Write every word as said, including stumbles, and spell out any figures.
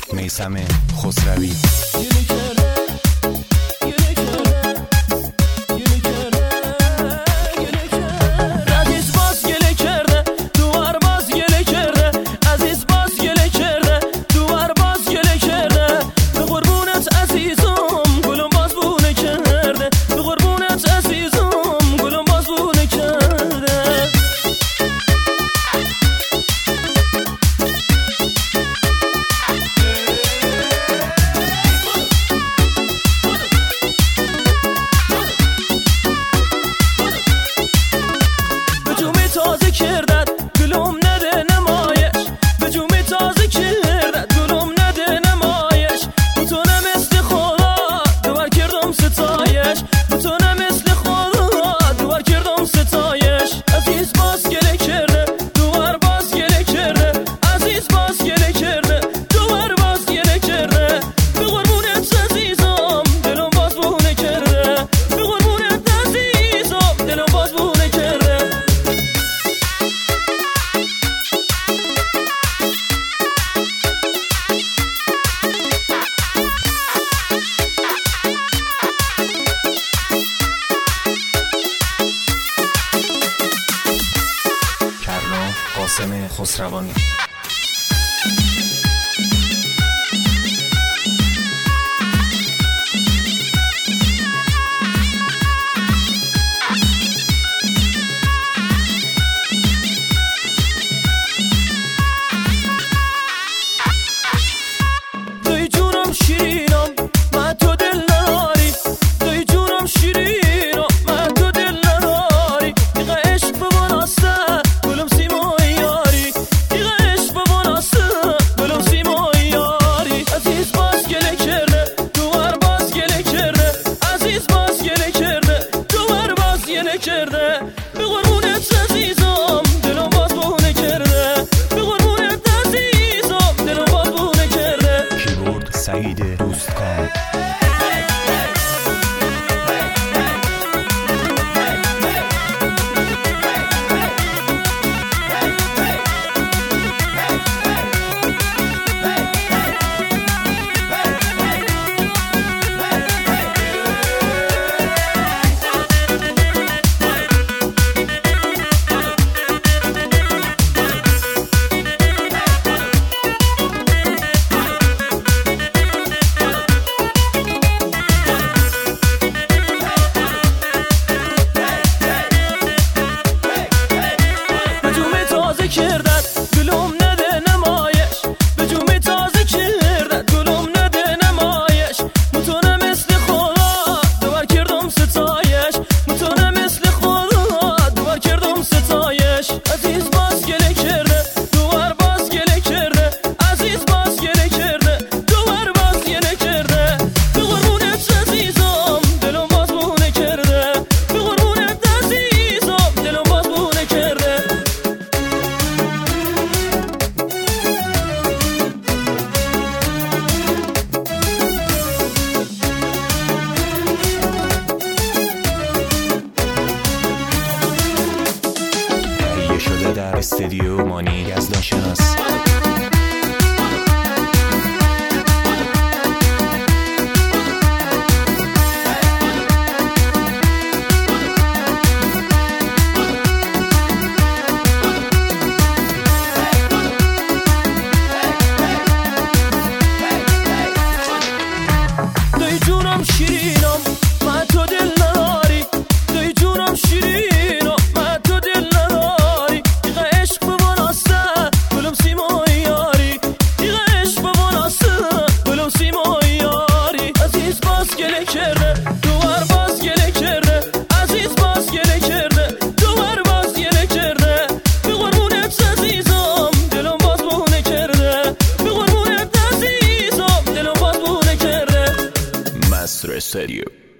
میثم خسروی. قاسم خسروانی. دوی جونم شیرینم من تو دل نداری، دوی جونم شیرینم من تو دل نداری. دیگه عشق ببانسته گلم سیمای یاری، دیگه عشق ببانسته گلم سیمای یاری. عزیز باز گله کرده دوبار باز گله کرده، عزیز باز گله کرده دوبار باز گله کرده. به قربونت عزیزم دلم باز بونه کرده، به قربونت عزیزم دلم باز بونه کرده. کیبورد سعید دوستکام. کردت گلوم نده نمایش، به جومی تازه کردت گلوم نده نمایش. متونه مثل خدا دوبار کردم ستایش، متونه مثل خدا دوبار کردم ستایش. عزیز باز گله کرده دوبار باز گله کرده، عزیز باز گله کرده دوبار باز گله کرده. به قربونت عزیزم دلم باز بونه کرده، به قربونت عزیزم دلم باز بونه کرده. شده در استودیو مانی یزدانشناس. دوی جونم شیرینم من تو دل نداری، دوی جونم شیرینم من تو دل نداری. دیگه عشق ببانسته گلم سیمای یاری، دیگه عشق ببانسته گلم سیمای یاری. عزیز باز گله کرده دوبار باز گله کرده، عزیز باز گله کرده دوبار باز گله کرده. به قربونت عزیزم دلم باز بونه کرده، به قربونت عزیزم دلم باز بونه کرده. Master Studio.